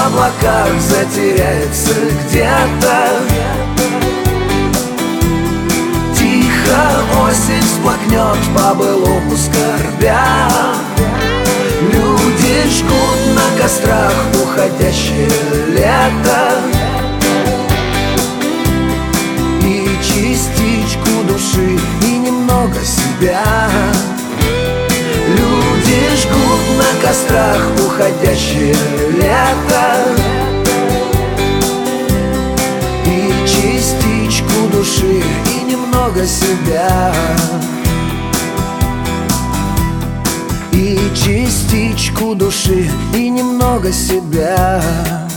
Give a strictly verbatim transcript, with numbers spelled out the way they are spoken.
в облаках затеряется где-то. Тихо осень всплакнет по-былому скорбя. Люди жгут на кострах уходящее лето. И частичку души, и немного себя. Люди жгут на кострах уходящее лето. И частичку души, и немного себя. И частичку души, и немного себя.